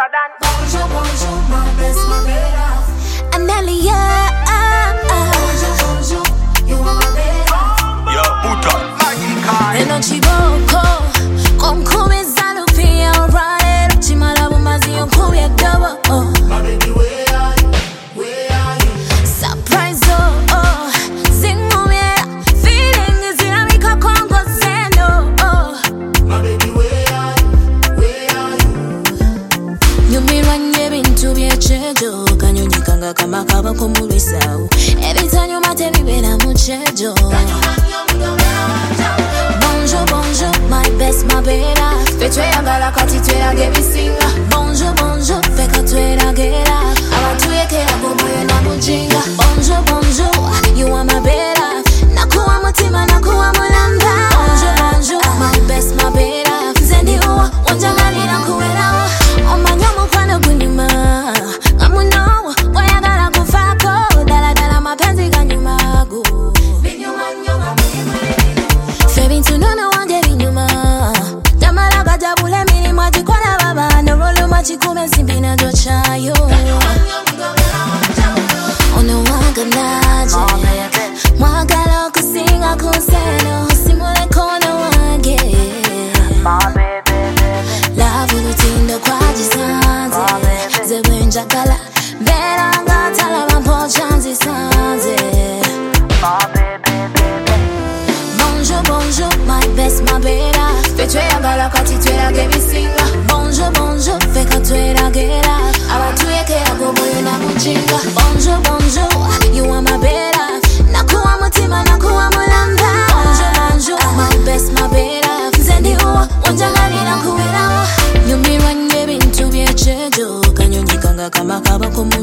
than. Bonjour, bonjour, my best, my better. Amelia. Bonjour, bonjour, you are my better. Yo, Buta, Maggie Kai. Eno chiboko, konkume zalupia orale. Chimala bumazi yonkubye double. My baby, where are you? Where are you? Surprise, oh. Singumye, feeling is in a mika kongo seno. My baby, where are you? Where are you? Nyumiranye bintu byechejo. Kanyonyikanga kama kaba kumulwisau. Ebitanyuma tebibera muchejo. Bonjour, bonjour, my best, my better. Fe tweyagala kati tweyage bisinga. Bonjour, bonjour, fe ka tweyagera. Abatuyekera bomoyo na bujinga. Bonjour, bonjour, you are my better. Nakuwa mutima, nakuwa mulamba. Bonjour, bonjour, my best, my better. Nze ndi uwa, wanjagalira nkuwerawo. Omanya mukwano gunyuma. Ngamunowo, oyagala kufaako. Dala dala mapenzi ganyumago. Bintu nono wange binyuma. Tamala gajabula emirimu agikola baba. N'olwoluma kikuba ensimbi najo kyayo. Ono wange naje. Mwagala okusinga ku nseno. Simuleko ono wange. Love olutindo kwagisanze. Nze bwe njagala. Mbeera nga talaba mpokya nzisanze. Bonjour, bonjour, my best, my better. Fe tweyagala kati tweyage bisinga. Bonjour, bonjour, fe ka tweyagera. Abatuyekera bomoyo na bujinga. Bonjour, bonjour, you are my better. Nakuwa mutima, nakuwa mulamba. Bonjour, bonjour, my best, my better. Nze ndi uwa, wanjagalira nkuwerawo. Nyumirwa nye bintu byechejo. Kanyonyikanga kama kaba kumu